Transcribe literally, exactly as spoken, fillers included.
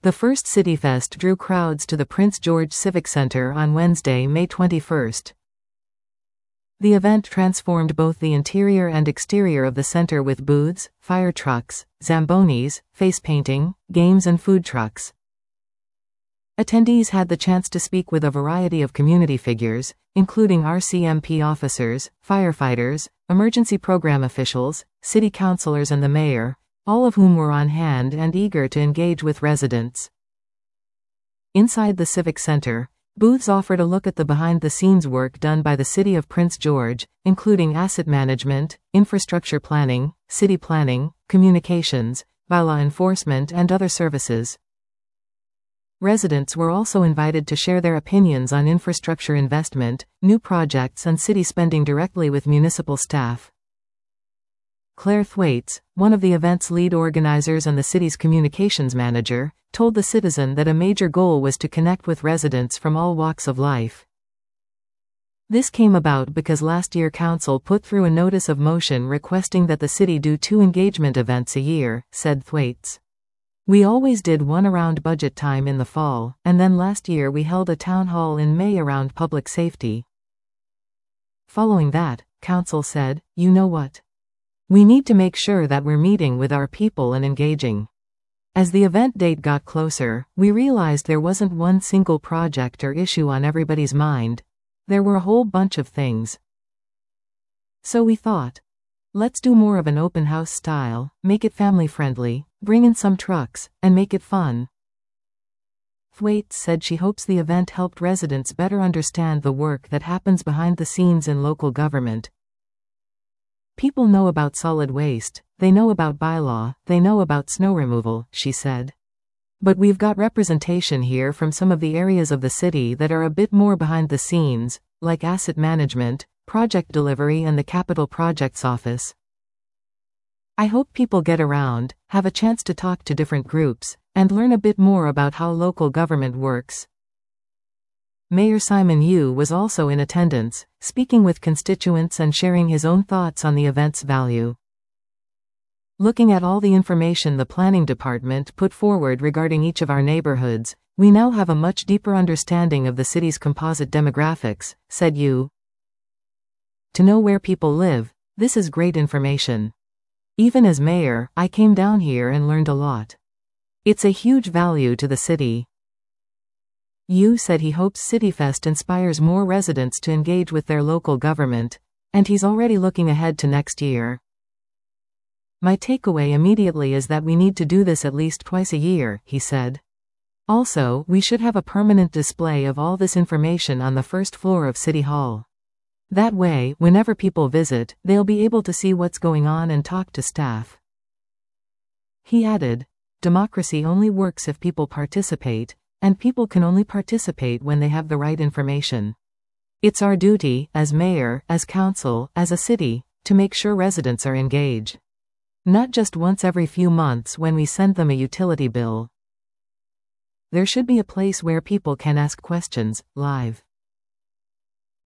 The first CityFest drew crowds to the Prince George Civic Center on Wednesday, May twenty-first. The event transformed both the interior and exterior of the center with booths, fire trucks, zambonis, face painting, games and food trucks. Attendees had the chance to speak with a variety of community figures, including R C M P officers, firefighters, emergency program officials, city councilors and the mayor, all of whom were on hand and eager to engage with residents. Inside the Civic Center, booths offered a look at the behind-the-scenes work done by the City of Prince George, including asset management, infrastructure planning, city planning, communications, bylaw enforcement and other services. Residents were also invited to share their opinions on infrastructure investment, new projects and city spending directly with municipal staff. Claire Thwaites, one of the event's lead organizers and the city's communications manager, told the Citizen that a major goal was to connect with residents from all walks of life. This came about because last year Council put through a notice of motion requesting that the city do two engagement events a year, said Thwaites. We always did one around budget time in the fall, and then last year we held a town hall in May around public safety. Following that, Council said, you know what? We need to make sure that we're meeting with our people and engaging. As the event date got closer, we realized there wasn't one single project or issue on everybody's mind. There were a whole bunch of things. So we thought, let's do more of an open house style, make it family friendly, bring in some trucks, and make it fun. Thwaites said she hopes the event helped residents better understand the work that happens behind the scenes in local government. People know about solid waste, they know about bylaw, they know about snow removal, she said. But we've got representation here from some of the areas of the city that are a bit more behind the scenes, like asset management, project delivery and the capital projects office. I hope people get around, have a chance to talk to different groups, and learn a bit more about how local government works. Mayor Simon Yu was also in attendance, speaking with constituents and sharing his own thoughts on the event's value. Looking at all the information the planning department put forward regarding each of our neighborhoods, we now have a much deeper understanding of the city's composite demographics, said Yu. To know where people live, this is great information. Even as mayor, I came down here and learned a lot. It's a huge value to the city. Yu said he hopes CityFest inspires more residents to engage with their local government, and he's already looking ahead to next year. My takeaway immediately is that we need to do this at least twice a year, he said. Also, we should have a permanent display of all this information on the first floor of City Hall. That way, whenever people visit, they'll be able to see what's going on and talk to staff. He added, democracy only works if people participate, and people can only participate when they have the right information. It's our duty, as mayor, as council, as a city, to make sure residents are engaged. Not just once every few months when we send them a utility bill. There should be a place where people can ask questions, live.